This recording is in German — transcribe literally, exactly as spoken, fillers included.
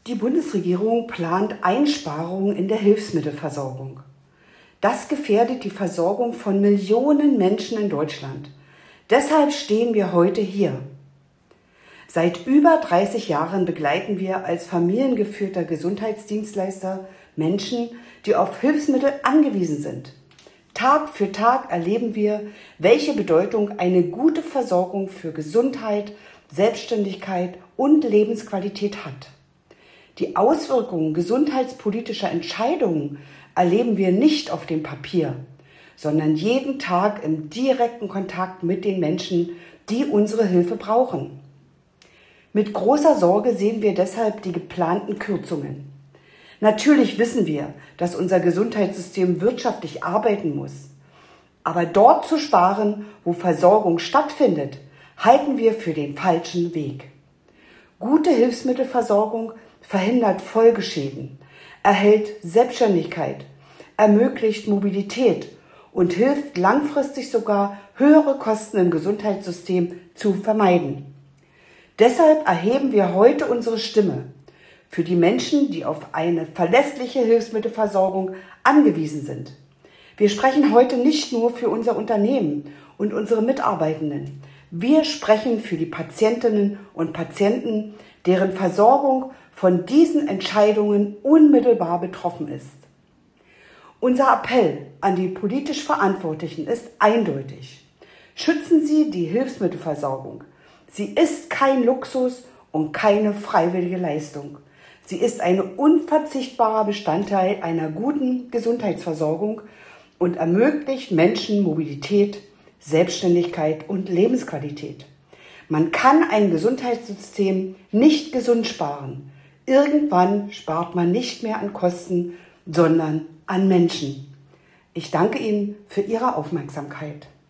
Die Bundesregierung plant Einsparungen in der Hilfsmittelversorgung. Das gefährdet die Versorgung von Millionen Menschen in Deutschland. Deshalb stehen wir heute hier. Seit über dreißig Jahren begleiten wir als familiengeführter Gesundheitsdienstleister Menschen, die auf Hilfsmittel angewiesen sind. Tag für Tag erleben wir, welche Bedeutung eine gute Versorgung für Gesundheit, Selbstständigkeit und Lebensqualität hat. Die Auswirkungen gesundheitspolitischer Entscheidungen erleben wir nicht auf dem Papier, sondern jeden Tag im direkten Kontakt mit den Menschen, die unsere Hilfe brauchen. Mit großer Sorge sehen wir deshalb die geplanten Kürzungen. Natürlich wissen wir, dass unser Gesundheitssystem wirtschaftlich arbeiten muss. Aber dort zu sparen, wo Versorgung stattfindet, halten wir für den falschen Weg. Gute Hilfsmittelversorgung verhindert Folgeschäden, erhält Selbstständigkeit, ermöglicht Mobilität und hilft langfristig sogar, höhere Kosten im Gesundheitssystem zu vermeiden. Deshalb erheben wir heute unsere Stimme für die Menschen, die auf eine verlässliche Hilfsmittelversorgung angewiesen sind. Wir sprechen heute nicht nur für unser Unternehmen und unsere Mitarbeitenden. Wir sprechen für die Patientinnen und Patienten, deren Versorgung von diesen Entscheidungen unmittelbar betroffen ist. Unser Appell an die politisch Verantwortlichen ist eindeutig. Schützen Sie die Hilfsmittelversorgung. Sie ist kein Luxus und keine freiwillige Leistung. Sie ist ein unverzichtbarer Bestandteil einer guten Gesundheitsversorgung und ermöglicht Menschen Mobilität, Selbstständigkeit und Lebensqualität. Man kann ein Gesundheitssystem nicht gesund sparen. Irgendwann spart man nicht mehr an Kosten, sondern an Menschen. Ich danke Ihnen für Ihre Aufmerksamkeit.